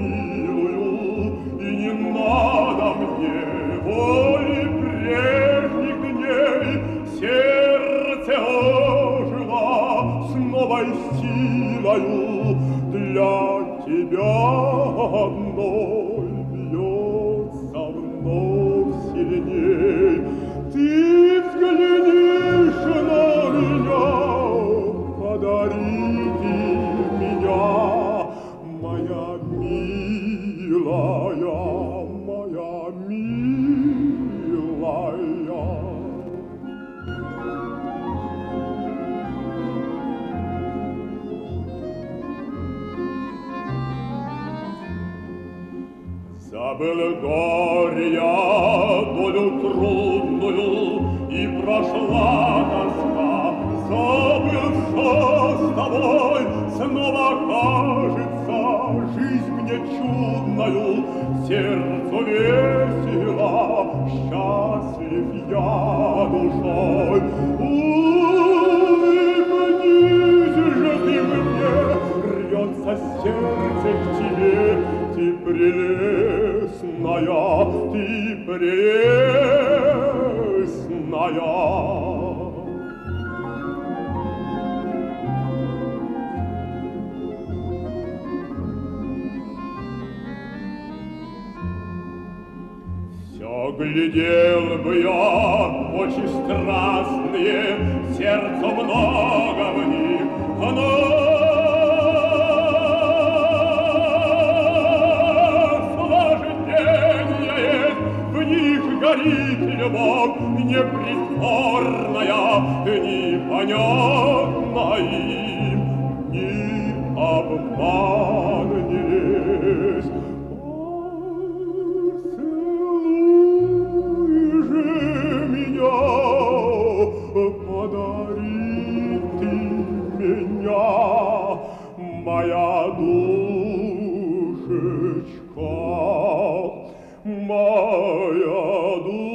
милую, и не надо мне воли прежних дней. Сердце ожило с новой силою, для тебя одной бьется вновь сильней. Ты взглянешь на меня, подарите меня, моя милая, моя милая. Забыл горе я долю трудную, и прошла тоска. Забыл все с тобой, снова кажется жизнь мне чудною, сердцу весело, счастлив я душой. Улыбнись же ты мне, рвется сердце к тебе, ты прелестная, ты прелестная. Все глядел бы я, очи страстные, сердцу много в них, горит любовь непритворная, непонятна им, ни обман, ни лесть. Поцелуй же меня, подари ты меня, моя душечка, моя душа.